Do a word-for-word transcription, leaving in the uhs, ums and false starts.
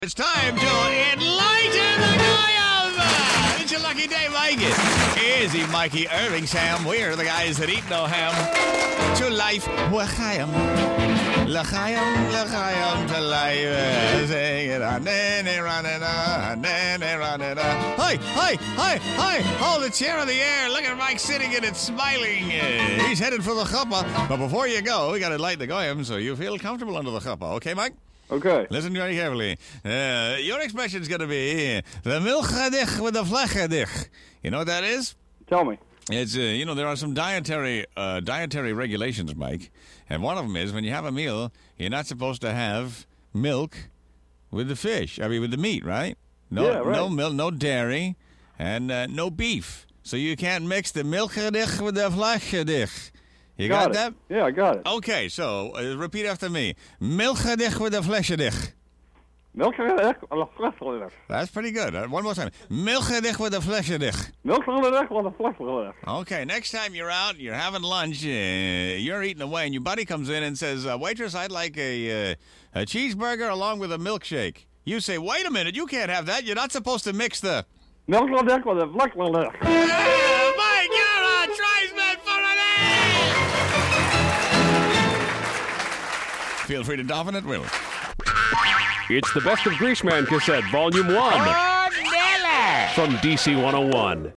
It's time to enlighten the Goyim! It's your lucky day, Mikey. Easy, Mikey Irving, Sam. We're the guys that eat no ham. To life, L'chaim. L'chaim, l'chaim, to life. Sing it on, nanny, running on, nanny, running on. Hi, hi, hi, hi. Hold the chair in the air. Look at Mike sitting in it, smiling. Uh, he's headed for the chuppah. But before you go, we got to light the Goyim so you feel comfortable under the chuppah. Okay, Mike? Okay. Listen very carefully. Uh, your expression's going to be the milchadich with the flechadich. You know what that is? Tell me. It's, uh, you know, there are some dietary uh, dietary regulations, Mike. And one of them is when you have a meal, you're not supposed to have milk with the fish. I mean, with the meat, right? No, yeah, right. No milk, no dairy, and uh, no beef. So you can't mix the milchadich with the flechadich. You got, got that? Yeah, I got it. Okay, so uh, repeat after me. Milchadich with a fleshadich. Milchadich with a fleshadich. That's pretty good. Uh, one more time. Milchadich with a fleshadich. Milchadich with a fleshadich. Okay, next time you're out, you're having lunch, uh, you're eating away, and your buddy comes in and says, uh, waitress, I'd like a, uh, a cheeseburger along with a milkshake. You say, wait a minute, you can't have that. You're not supposed to mix the... Milchadich with a fleshadich. Oh, Mike, you're a tribesman for an A! Feel free to doffin it, Will. It's the Best of Greaseman cassette, Volume one. Oh, Miller! From D C one oh one.